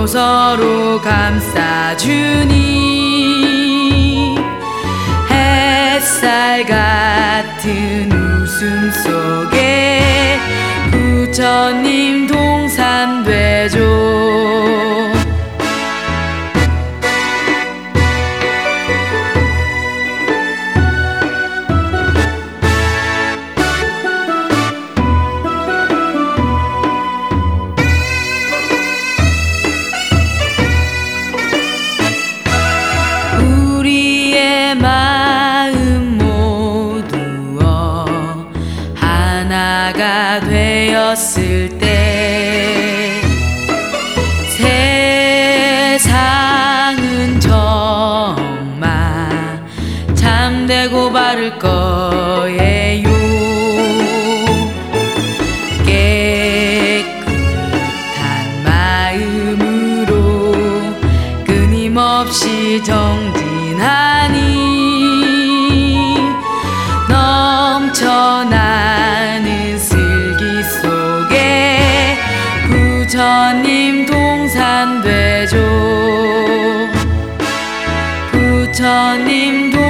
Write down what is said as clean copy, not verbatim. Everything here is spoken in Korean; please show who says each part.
Speaker 1: 서로 감싸주니 햇살 같은 웃음 속에 부처님 동산되죠. 우리의 마음 모두어 하나가 되었을 때 세상은 정말 참되고 바를 거예요. 깨끗한 마음으로 끊임없이 정진하니 넘쳐나는 슬기 속에 부처님 동산되죠. 부처님 동산되죠.